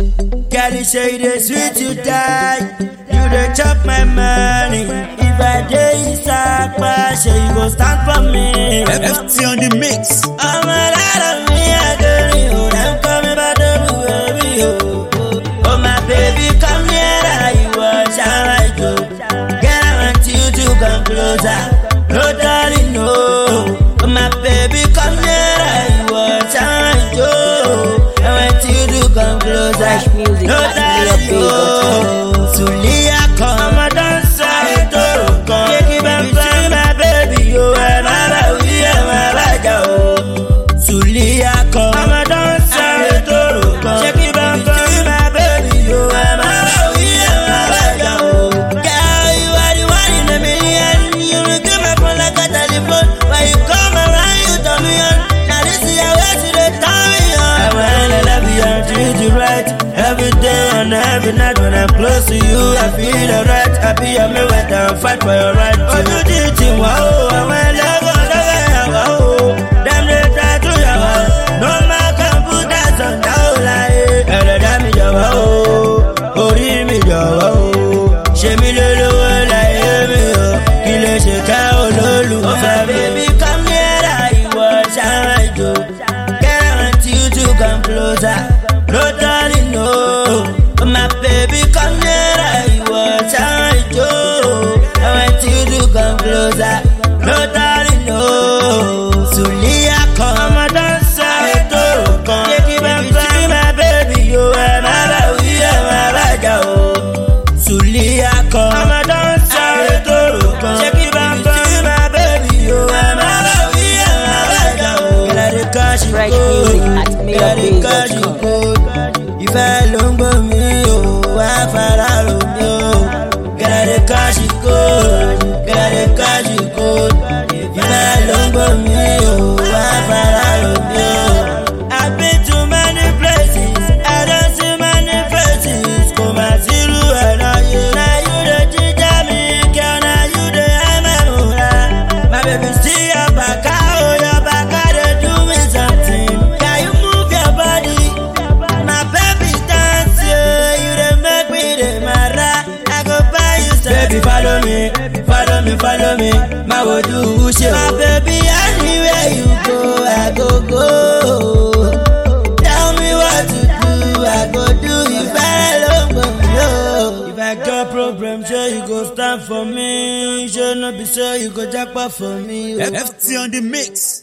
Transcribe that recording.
Girl, you say they sweet you die. You dey chop my money. If I dey inside class, you go stand for me. FT on the mix. I'm a lot of me, I don't know. I'm coming back to the baby, oh. Oh my baby, come here, you watch how I do. Girl, I want you to come closer. No darling, no. Oh my baby, come here, you watch how I do. I want you to come closer. Fresh music, No darling, no. Sulia, come and dance, I don't come. Take it back, my baby, you and my baby, Sulia, come and dance, I don't come. Take it back, my baby, you and my baby, girl, you are the one in a million. You look at my phone like a telephone. When you come around, you turn me on. Now this is your way to the time. I wanna love you and treat you right. Every day and every night when I'm close to you, I feel alright. Happy I'm me wet and fight for your right. Oh, you did it, wow. I wanna love you, wow. Damn, they try to you, wow. No man can put that on down like. And damn me, wow. Oh, me, wow. She me lolo like me, oh. Kill a shake out, lolo. Oh, my baby, come here, I watch how I do. Girl, I want you to come closer. No darling, no. Oh, my baby, come here, I watch how I do. I want you to come closer. No darling, no. Sulia, come and dance, I don't come. Take it back, my baby, you and my baby, Sulia, come and dance, I don't come. Take it back, my baby, you and my baby, get out the cash, Fresh music at MayorBase.com. Ìfẹ́ ló ń gbọ́ mi o, wá fara ro mi o. Get out the cash, get out the cash, ìfẹ́ ló ń gbọ́ mi o, wá fara ro mi o. I've been to many places, I don't see many faces. Kò má sí irú ẹ̀ láyé. Na you dey ginger me, girl, na you dey hammer me ra. My baby still your baka, oh your baka dey do me something. Can you move your body? My baby dance, you dey make me dey mara. I go buy you something. Baby follow me, follow me, follow me. My wodu ushe. My baby anywhere you go, I go go. Tell me what to do, I go do. If I love you, if I got problem, sure you go stand for me. Sure not be sure you go jackpot for me. FT on the mix.